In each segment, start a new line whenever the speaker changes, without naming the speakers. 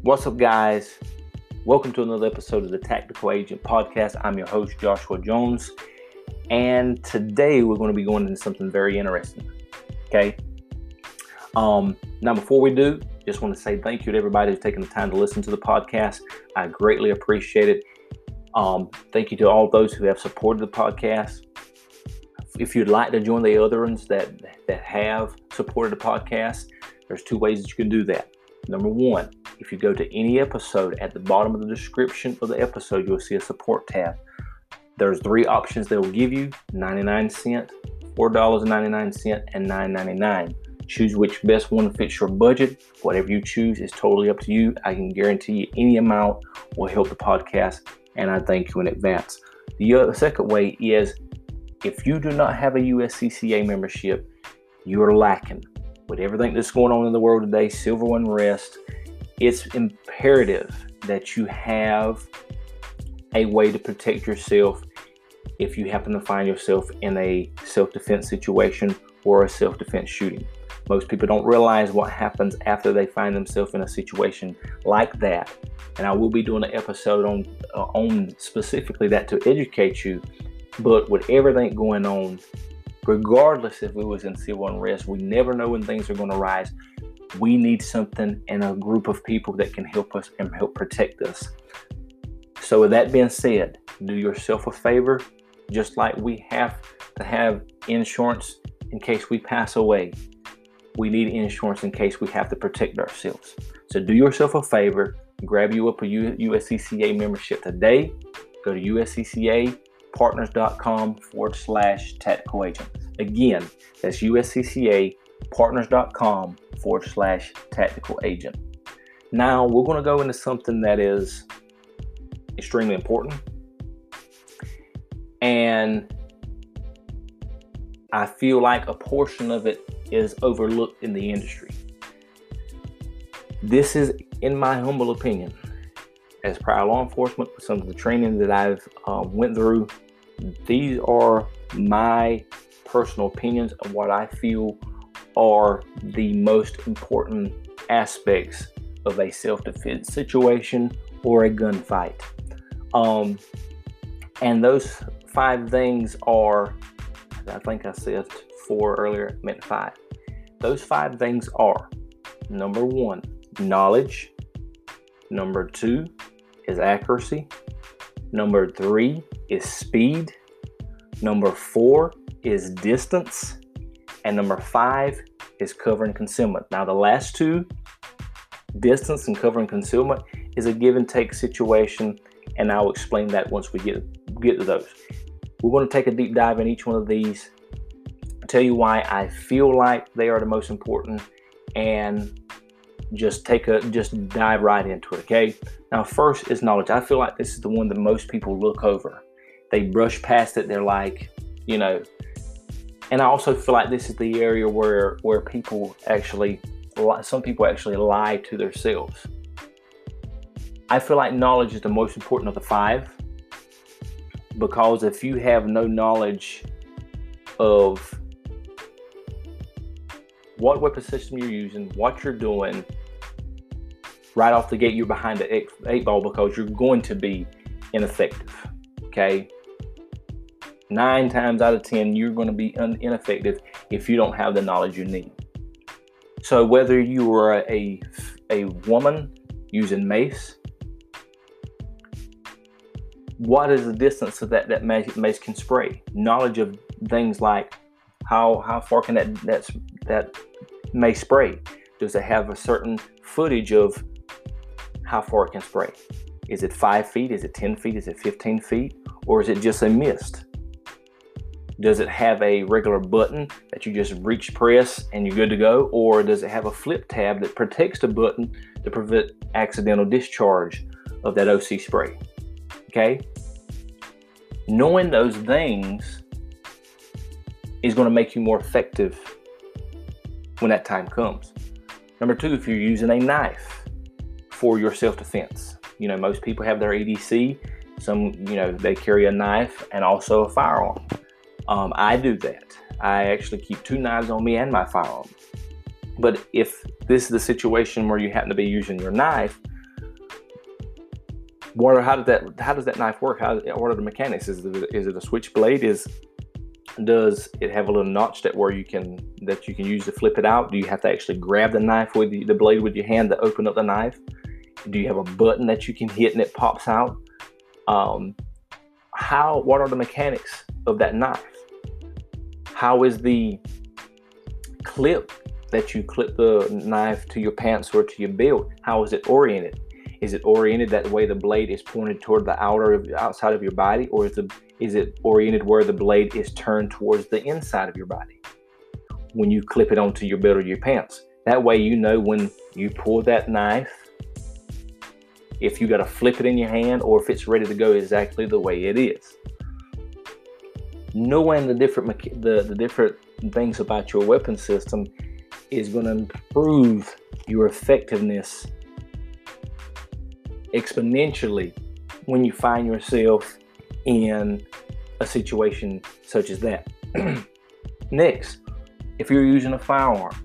What's up, guys? Welcome to another episode of the Tactical Agent Podcast. I'm your host, Joshua Jones, and today we're going to be going into something very interesting. Okay. Now, before we do, just want to say thank you to everybody who's taken the time to listen to the podcast. I greatly appreciate it. Thank you to all those who have supported the podcast. If you'd like to join the other ones that have supported the podcast, there's two ways that you can do that. Number one, if you go to any episode, at the bottom of the description of the episode, you'll see a support tab. There's three options they will give you: 99 cents, $4.99, and $9.99. Choose which best one fits your budget. Whatever you choose is totally up to you. I can guarantee you any amount will help the podcast, and I thank you in advance. The second way is, if you do not have a USCCA membership, you are lacking. With everything that's going on in the world today, civil unrest, it's imperative that you have a way to protect yourself if you happen to find yourself in a self-defense situation or a self-defense shooting. Most people don't realize what happens after they find themselves in a situation like that. And I will be doing an episode on specifically that to educate you. But with everything going on, regardless if we was in civil unrest, we never know when things are going to rise. We need something and a group of people that can help us and help protect us. So with that being said, do yourself a favor. Just like we have to have insurance in case we pass away, we need insurance in case we have to protect ourselves. So do yourself a favor, grab you up a USCCA membership today. Go to USCCApartners.com/tactical agent. Again, that's USCCApartners.com/tactical agent. Now we're going to go into something that is extremely important, and I feel like a portion of it is overlooked in the industry. This is, in my humble opinion, as prior law enforcement, some of the training that I've went through, these are my personal opinions of what I feel are the most important aspects of a self-defense situation or a gunfight. And those 5 things are, I think I said 4 earlier, I meant 5. Those 5 things are: number 1, knowledge. Number 2 is accuracy. Number 3 is speed. Number 4 is distance. And number 5 is cover and concealment. Now the last 2, distance and cover and concealment, is a give and take situation, and I'll explain that once we get to those. We're going to take a deep dive in each one of these, tell you why I feel like they are the most important, and just dive right into it. Okay. Now, first is knowledge. I feel like this is the one that most people look over. They brush past it. They're like, and I also feel like this is the area where some people actually lie to themselves. I feel like knowledge is the most important of the 5, because if you have no knowledge of what weapon system you're using, what you're doing, right off the gate, you're behind the 8 ball, because you're going to be ineffective. Okay? 9 times out of 10, you're going to be ineffective if you don't have the knowledge you need. So whether you are a woman using mace, what is the distance of that mace can spray? Knowledge of things like how far can that mace spray? Does it have a certain footage of how far it can spray? Is it 5 feet? Is it 10 feet? Is it 15 feet? Or is it just a mist? Does it have a regular button that you just reach, press, and you're good to go? Or does it have a flip tab that protects the button to prevent accidental discharge of that OC spray? Okay? Knowing those things is going to make you more effective when that time comes. Number 2, if you're using a knife for your self-defense. Most people have their EDC. Some, they carry a knife and also a firearm. I do that. I actually keep 2 knives on me and my firearm. But if this is the situation where you happen to be using your knife, How does that knife work? What are the mechanics? Is it a switchblade? Does it have a little notch that you can use to flip it out? Do you have to actually grab the knife with the blade with your hand to open up the knife? Do you have a button that you can hit and it pops out? What are the mechanics of that knife? How is the clip that you clip the knife to your pants or to your belt? How is it oriented? Is it oriented that way the blade is pointed toward the outside of your body, or is it oriented where the blade is turned towards the inside of your body when you clip it onto your belt or your pants? That way you know when you pull that knife, if you got to flip it in your hand or if it's ready to go exactly the way it is. Knowing the different things about your weapon system is going to improve your effectiveness exponentially when you find yourself in a situation such as that. Next, if you're using a firearm,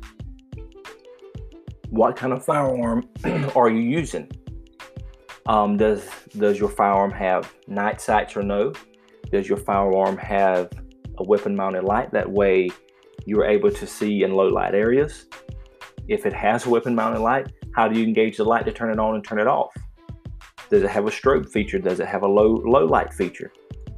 what kind of firearm are you using? Does your firearm have night sights or no? Does your firearm have a weapon mounted light? That way you're able to see in low light areas. If it has a weapon mounted light, how do you engage the light to turn it on and turn it off? Does it have a strobe feature? Does it have a low light feature?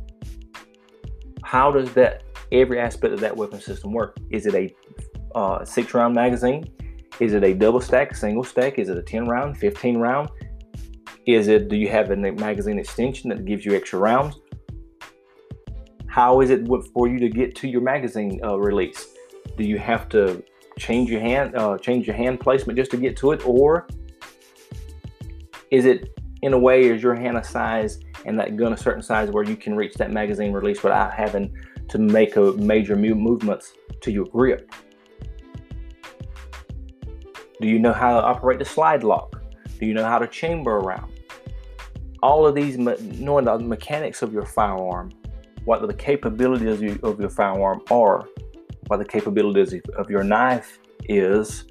How does every aspect of that weapon system work? Is it a 6-round magazine? Is it a double stack, single stack? Is it a 10 round, 15 round? Do you have a magazine extension that gives you extra rounds? How is it for you to get to your magazine release? Do you have to change your hand placement just to get to it, or is it in a way, is your hand a size and that gun a certain size where you can reach that magazine release without having to make a major movements to your grip? Do you know how to operate the slide lock? Do you know how to chamber around? All of these, knowing the mechanics of your firearm, what the capabilities of your firearm are, what the capabilities of your knife is,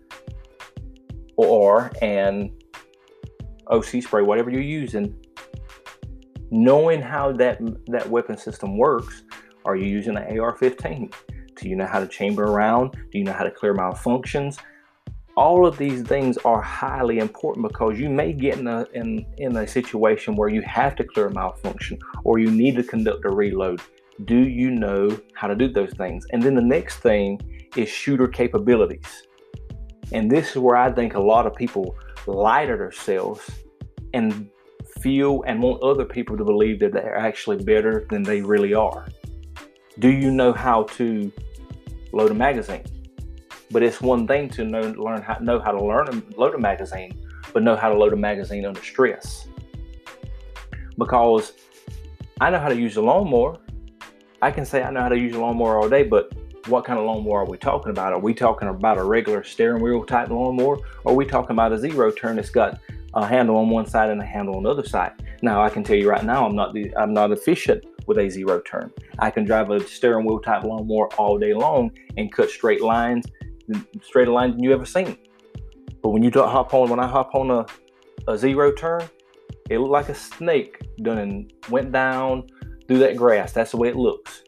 and OC spray, whatever you're using, knowing how that weapon system works. Are you using an AR-15? Do you know how to chamber around? Do you know how to clear malfunctions? All of these things are highly important because you may get in a situation where you have to clear a malfunction or you need to conduct a reload. Do you know how to do those things? And then the next thing is shooter capabilities. And this is where I think a lot of people lie to themselves and feel and want other people to believe that they're actually better than they really are. Do you know how to load a magazine? But it's one thing to know how to load a magazine, but know how to load a magazine under stress. Because I know how to use a lawnmower. I can say I know how to use a lawnmower all day, but what kind of lawnmower are we talking about? Are we talking about a regular steering wheel type lawnmower? Or are we talking about a zero turn that's got a handle on one side and a handle on the other side? Now, I can tell you right now, I'm not efficient with a zero turn. I can drive a steering wheel type lawnmower all day long and cut straighter lines than you ever seen. But when I hop on a zero turn, it looked like a snake went down through that grass. That's the way it looks.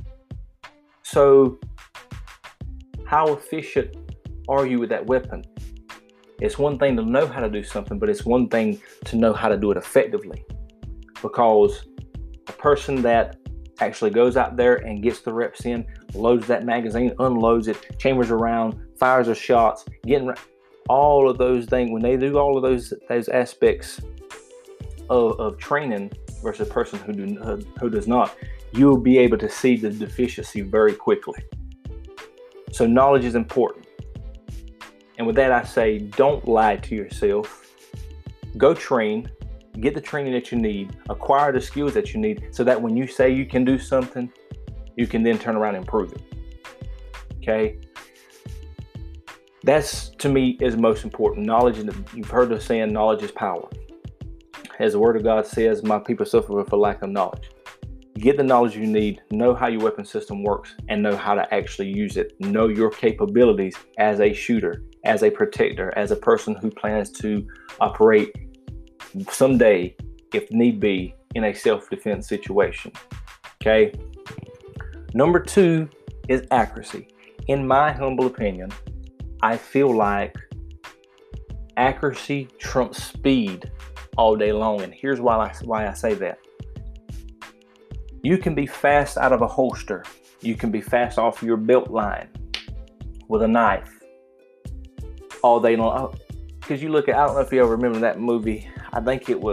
So how efficient are you with that weapon? It's one thing to know how to do something, but it's one thing to know how to do it effectively. Because a person that actually goes out there and gets the reps in, loads that magazine, unloads it, chambers around, fires their shots, all of those things, when they do all of those aspects of training versus a person who does not, you'll be able to see the deficiency very quickly. So knowledge is important. And with that, I say, don't lie to yourself. Go train, get the training that you need, acquire the skills that you need, so that when you say you can do something, you can then turn around and prove it. Okay? That's, to me, is most important. Knowledge, you've heard the saying, knowledge is power. As the Word of God says, my people suffer for lack of knowledge. Get the knowledge you need, know how your weapon system works, and know how to actually use it. Know your capabilities as a shooter, as a protector, as a person who plans to operate someday if need be, in a self-defense situation. Okay. Number 2 is accuracy. In my humble opinion, I feel like accuracy trumps speed all day long. And here's why I say that. You can be fast out of a holster. You can be fast off your belt line with a knife all day long. Because you look at, I don't know if you ever remember that movie. I think it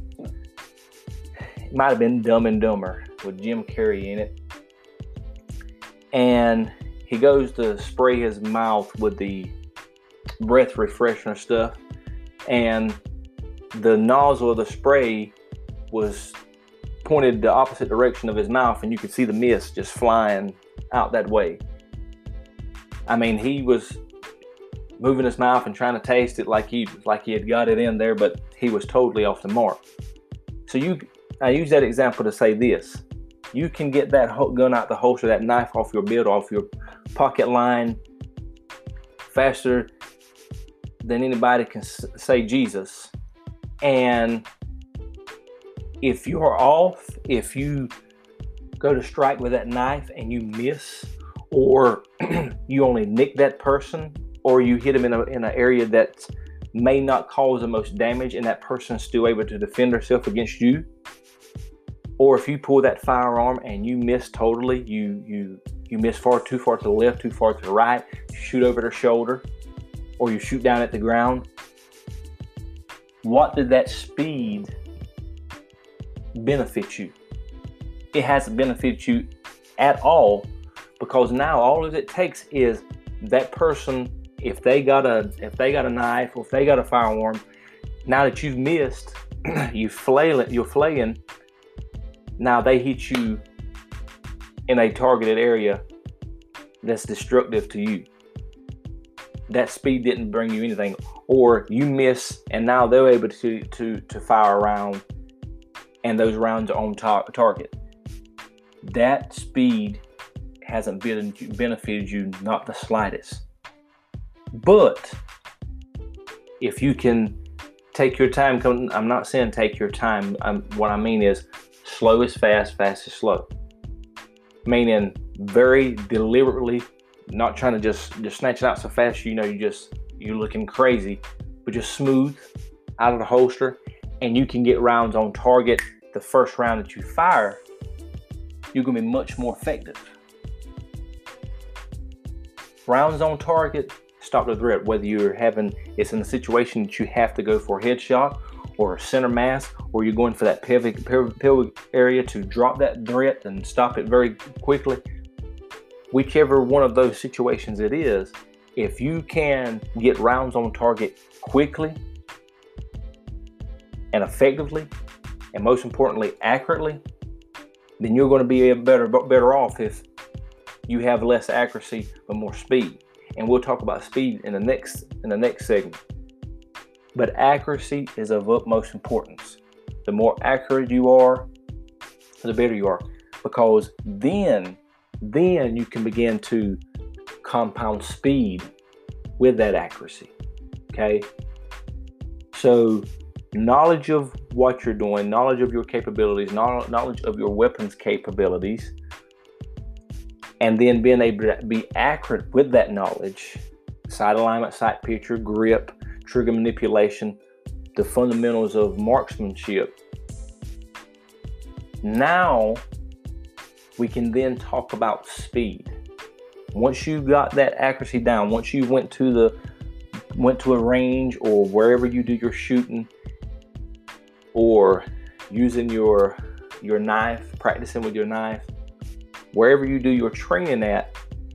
might have been Dumb and Dumber with Jim Carrey in it. And he goes to spray his mouth with the breath refreshener stuff. And the nozzle of the spray was pointed the opposite direction of his mouth, and you could see the mist just flying out that way. I mean, he was moving his mouth and trying to taste it like he had got it in there, but he was totally off the mark. So I use that example to say this: you can get that gun out the holster, that knife off your belt, off your pocket line, faster than anybody can say Jesus. And if you are off, if you go to strike with that knife and you miss, or you only nick that person, or you hit him in an area that may not cause the most damage, and that person's still able to defend herself against you, or if you pull that firearm and you miss totally, you miss too far to the left, too far to the right, you shoot over their shoulder, or you shoot down at the ground, what did that speed benefit you? It hasn't benefited you at all, because now all it takes is that person, if they got a knife or if they got a firearm, now that you've missed, you're flaying, now they hit you in a targeted area that's destructive to you. That speed didn't bring you anything, or you miss, and now they're able to fire a round, and those rounds are on target. That speed hasn't benefited you, not the slightest. But if you can take your time, I'm not saying take your time. What I mean is slow is fast, fast is slow. Meaning very deliberately, not trying to just snatch it out so fast you're looking crazy, but just smooth out of the holster, and you can get rounds on target. The first round that you fire, you're going to be much more effective. Rounds on target, stop the threat. Whether it's in a situation that you have to go for a headshot or a center mass, or you're going for that pelvic area to drop that threat and stop it very quickly. Whichever one of those situations it is, if you can get rounds on target quickly and effectively, and most importantly, accurately, then you're going to be better off if you have less accuracy but more speed. And we'll talk about speed in the next segment. But accuracy is of utmost importance. The more accurate you are, the better you are, because then you can begin to compound speed with that accuracy. Okay? So knowledge of what you're doing, knowledge of your capabilities, knowledge of your weapons capabilities, and then being able to be accurate with that knowledge, sight alignment, sight picture, grip, trigger manipulation, the fundamentals of marksmanship. Now we can then talk about speed. Once you got that accuracy down, once you went to a range or wherever you do your shooting, or using your knife, practicing with your knife, wherever you do your training at,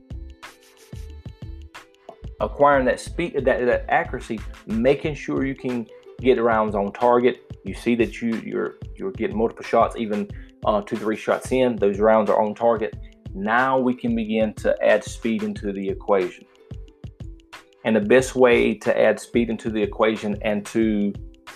acquiring that speed, that accuracy, making sure you can get rounds on target. You see that you're getting multiple shots, even 2-3 shots in, those rounds are on target. Now we can begin to add speed into the equation. And the best way to add speed into the equation and to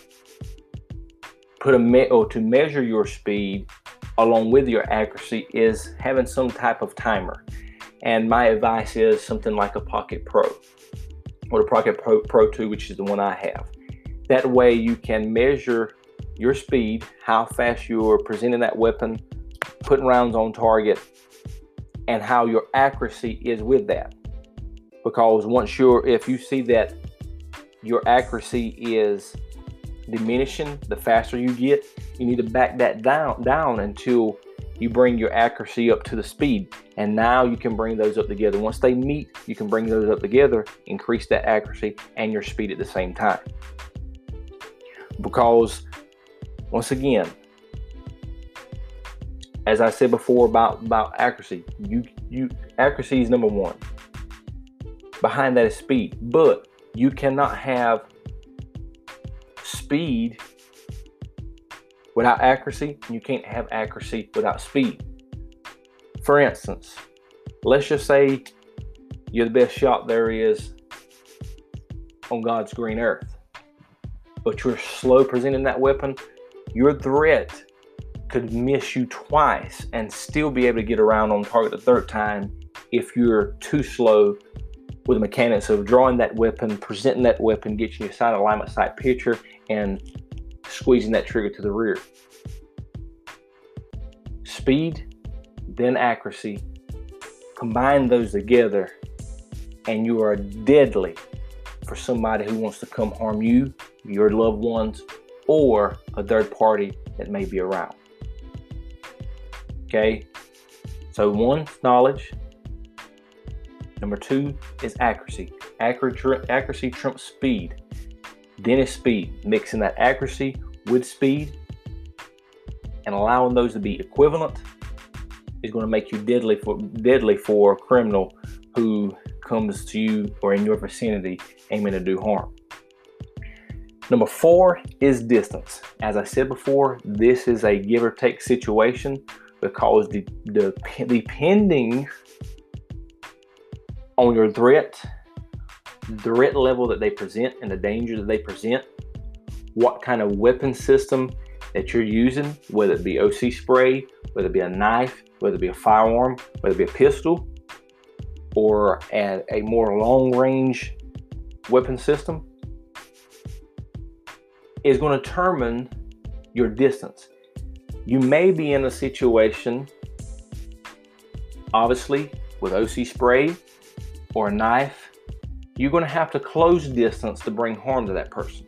to measure your speed along with your accuracy is having some type of timer. And my advice is something like a Pocket Pro or the Pocket Pro 2, which is the one I have. That way you can measure your speed, how fast you're presenting that weapon, putting rounds on target, and how your accuracy is with that. Because if you see that your accuracy is diminishing the faster you get, you need to back that down until you bring your accuracy up to the speed. And now you can bring those up together. Once they meet, you can bring those up together, increase that accuracy and your speed at the same time. Because once again, as I said before about accuracy, accuracy is number one. Behind that is speed. But you cannot have speed without accuracy. You can't have accuracy without speed. For instance, let's just say you're the best shot there is on God's green earth, but you're slow presenting that weapon. Your threat could miss you twice and still be able to get around on target the third time if you're too slow with the mechanics of drawing that weapon, presenting that weapon, getting your sight alignment, sight picture, and squeezing that trigger to the rear. Speed, then accuracy. Combine those together, and you are deadly for somebody who wants to come harm you, your loved ones, or a third party that may be around. Okay? So one, knowledge. Number two is accuracy. Accuracy trumps speed. Then is speed. Mixing that accuracy with speed and allowing those to be equivalent is going to make you deadly for a criminal who comes to you or in your vicinity aiming to do harm. Number four is distance. As I said before, this is a give or take situation because depending on your threat level that they present and the danger that they present, what kind of weapon system that you're using, whether it be OC spray, whether it be a knife, whether it be a firearm, whether it be a pistol, or a more long-range weapon system, is going to determine your distance. You may be in a situation, obviously, with OC spray or a knife, you're going to have to close distance to bring harm to that person.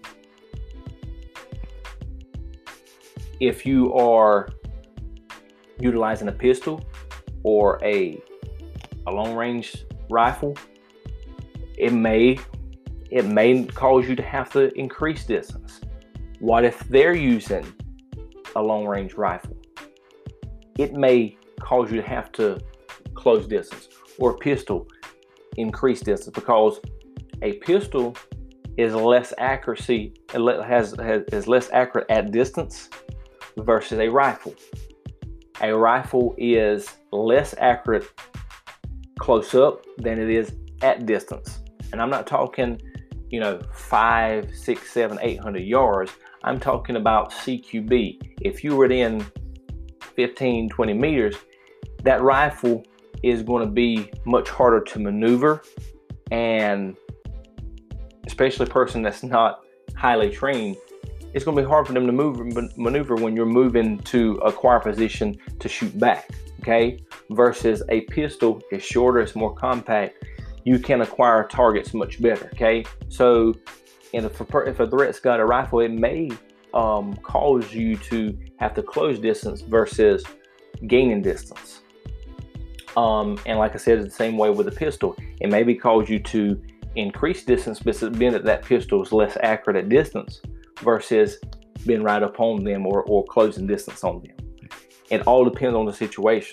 If you are utilizing a pistol or a long-range rifle, it may cause you to have to increase distance. What if they're using a long-range rifle? It may cause you to have to close distance, or a pistol increase distance, because a pistol is less accuracy, is less accurate at distance versus a rifle. A rifle is less accurate close up than it is at distance. And I'm not talking, 5, 6, 7, 800 yards. I'm talking about CQB. If you were within 15, 20 meters, that rifle is going to be much harder to maneuver, and especially a person that's not highly trained, it's going to be hard for them to maneuver when you're moving to acquire position to shoot back, okay? Versus a pistol is shorter, it's more compact. You can acquire targets much better, okay? So if a threat's got a rifle, it may cause you to have to close distance versus gaining distance. And like I said, it's the same way with a pistol. It maybe cause you to increase distance, but being that pistol is less accurate at distance versus being right up on them or closing distance on them. It all depends on the situation.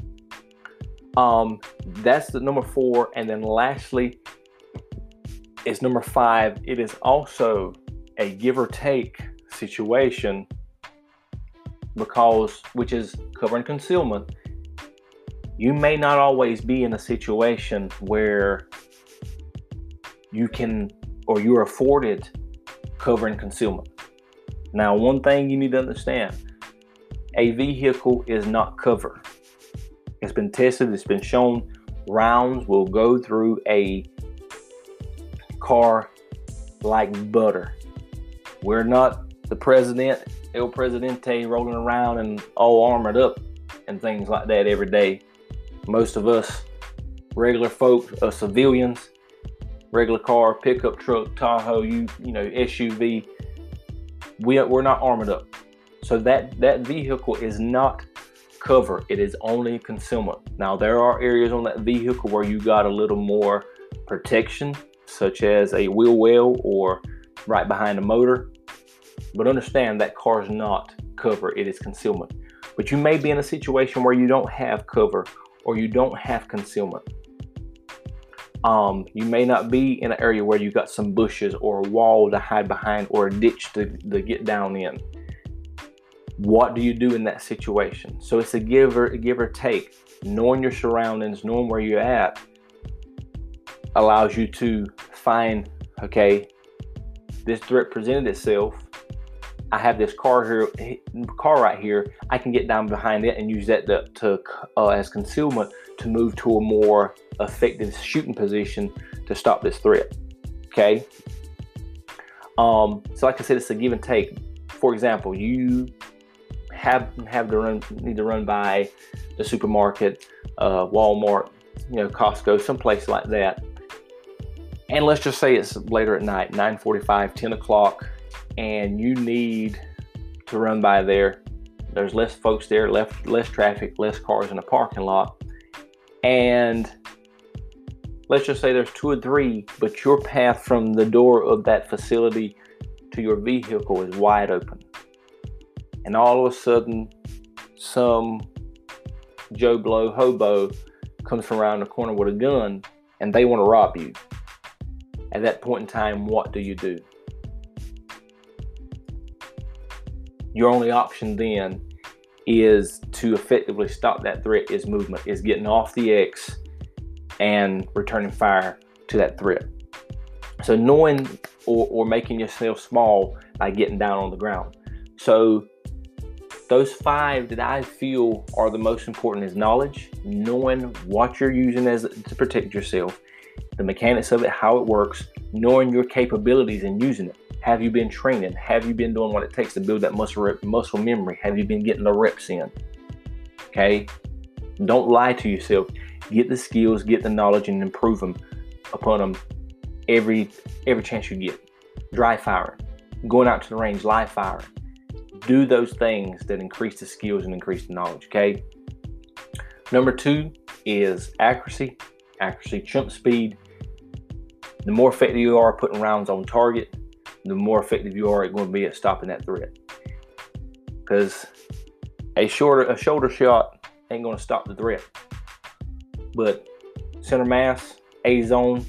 That's the number 4. And then lastly is number 5. It is also a give or take situation, which is cover and concealment. You may not always be in a situation where you can or you're afforded cover and concealment. Now, one thing you need to understand, a vehicle is not cover. It's been tested, it's been shown, rounds will go through a car like butter. We're not the president El Presidente rolling around and all armored up and things like that every day. Most of us, regular folk, civilians, regular car, pickup truck, Tahoe, SUV, we're not armored up. So that vehicle is not cover. It is only concealment. Now, there are areas on that vehicle where you got a little more protection, such as a wheel well or right behind the motor. But understand that car is not cover. It is concealment. But you may be in a situation where you don't have cover or you don't have concealment. You may not be in an area where you got some bushes or a wall to hide behind or a ditch to get down in. What do you do in that situation? So it's a give or take. Knowing your surroundings, knowing where you're at, allows you to find, okay, this threat presented itself. I have this car right here. I can get down behind it and use that as concealment to move to a more effective shooting position to stop this threat. Okay. So like I said, it's a give and take. For example, you need to run by the supermarket, Walmart, Costco, someplace like that. And let's just say it's later at night, 9:45, 10 o'clock, and you need to run by there. There's less folks there, less traffic, less cars in the parking lot. And let's just say there's 2 or 3, but your path from the door of that facility to your vehicle is wide open. And all of a sudden, some Joe Blow hobo comes from around the corner with a gun and they want to rob you. At that point in time, what do you do? Your only option then is to effectively stop that threat is movement, is getting off the X and returning fire to that threat. So knowing or making yourself small by getting down on the ground. So those 5 that I feel are the most important is knowledge, knowing what you're using to protect yourself, the mechanics of it, how it works, knowing your capabilities and using it. Have you been training? Have you been doing what it takes to build that muscle memory? Have you been getting the reps in? Okay? Don't lie to yourself. Get the skills, get the knowledge, and improve them upon them every chance you get. Dry firing, going out to the range, live firing. Do those things that increase the skills and increase the knowledge, okay? Number 2 is accuracy. Accuracy trumps speed. The more effective you are putting rounds on target, the more effective you are going to be at stopping that threat. Because a shoulder shot ain't going to stop the threat. But center mass, A-zone,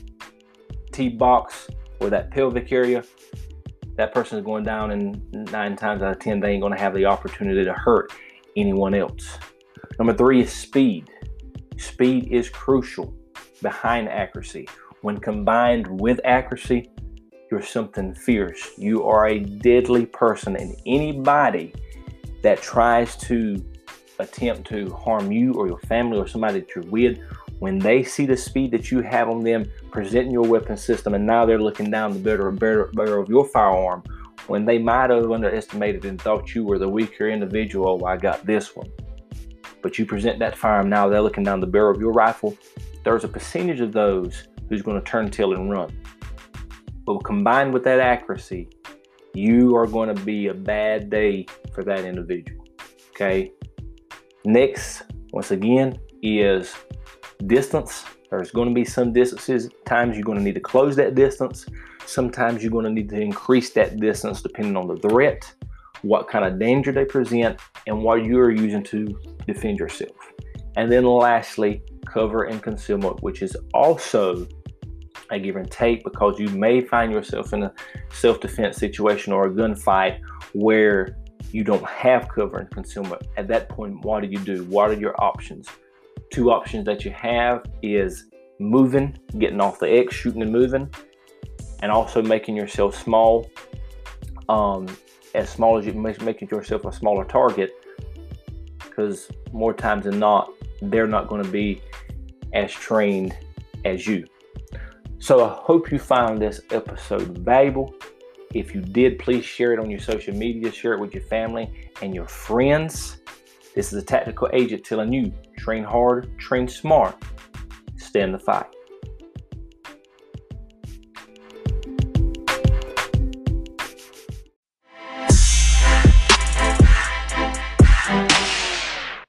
T-box, or that pelvic area, that person is going down, and 9 times out of 10, they ain't going to have the opportunity to hurt anyone else. Number 3 is speed. Speed is crucial behind accuracy. When combined with accuracy, you're something fierce. You are a deadly person, and anybody that tries to attempt to harm you or your family or somebody that you're with, when they see the speed that you have on them, presenting your weapon system, and now they're looking down the barrel of your firearm, when they might have underestimated and thought you were the weaker individual, oh, I got this one. But you present that firearm, now they're looking down the barrel of your rifle. There's a percentage of those who's going to turn tail and run. But combined with that accuracy, you are going to be a bad day for that individual. Okay. Next, once again, is distance. There's going to be some distances. Times you're going to need to close that distance. Sometimes you're going to need to increase that distance depending on the threat, what kind of danger they present, and what you're using to defend yourself. And then lastly, cover and concealment, which is also a give and take, because you may find yourself in a self-defense situation or a gunfight where you don't have cover and concealment. At that point, what do? What are your options? 2 options that you have is moving, getting off the X, shooting and moving, and also making yourself small, as small as you making yourself a smaller target, because more times than not, they're not going to be as trained as you. So I hope you found this episode valuable. If you did, please share it on your social media, share it with your family and your friends. This is a tactical agent telling you, train hard, train smart, stay in the fight.